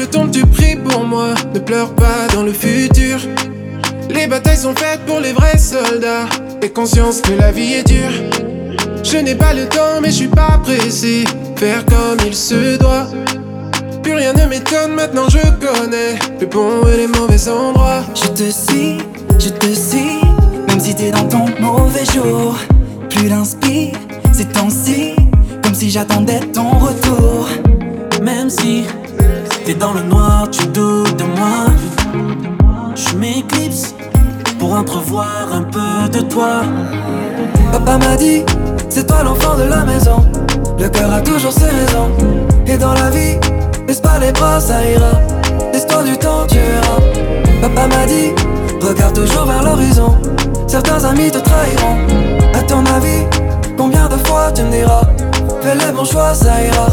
tombe, tu pries pour moi. Ne pleure pas dans le futur. Les batailles sont faites pour les vrais soldats. Aie conscience que la vie est dure. Je n'ai pas le temps mais je suis pas pressé. Faire comme il se doit. Plus rien ne m'étonne, maintenant je connais les bons et les mauvais endroits. Je te suis, même si t'es dans ton mauvais jour. Plus l'inspire, ces temps-ci, comme si j'attendais ton retour. Même si t'es dans le noir, tu doutes de moi. Je m'éclipse pour entrevoir un peu de toi. Papa m'a dit, c'est toi l'enfant de la maison. Le cœur a toujours ses raisons. Et dans la vie, laisse pas les bras, ça ira. Laisse-toi du temps, tu verras. Papa m'a dit, regarde toujours vers l'horizon. Certains amis te trahiront. À ton avis, combien de fois tu me diras, fais les bons choix, ça ira.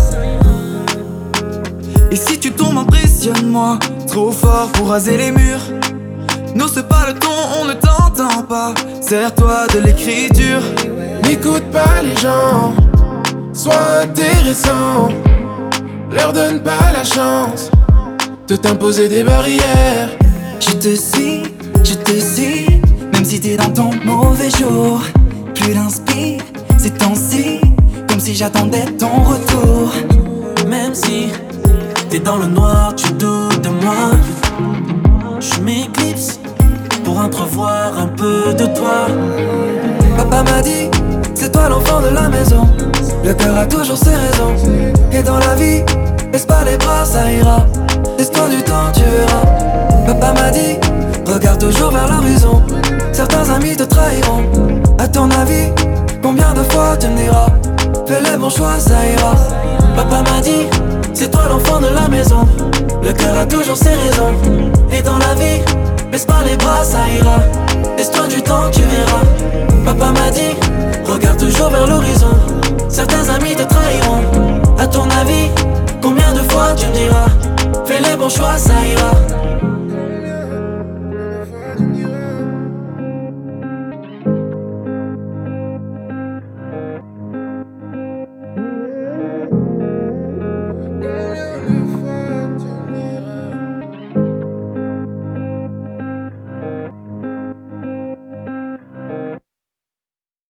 Et si tu tombes, impressionne-moi. Trop fort pour raser les murs. N'ose pas le ton, on ne t'entend pas. Sers-toi de l'écriture. N'écoute pas les gens, sois intéressant. Leur donne pas la chance de t'imposer des barrières. Je te suis, même si t'es dans ton mauvais jour. Plus l'inspire, ces temps-ci, comme si j'attendais ton retour. Même si t'es dans le noir, tu doutes de moi. Je m'éclipse pour entrevoir un peu de toi. Papa m'a dit, c'est toi l'enfant de la maison. Le cœur a toujours ses raisons. Et dans la vie, laisse pas les bras, ça ira. Laisse-toi du temps, tu verras. Papa m'a dit, regarde toujours vers l'horizon. Certains amis te trahiront. À ton avis, combien de fois tu me diras, fais les bons choix, ça ira. Papa m'a dit, c'est toi l'enfant de la maison. Le cœur a toujours ses raisons. Et dans la vie, laisse pas les bras, ça ira. Laisse-toi du temps, tu verras. Papa m'a dit, regarde toujours vers l'horizon. Certains amis te trahiront. À ton avis, combien de fois tu me diras, fais les bons choix, ça ira.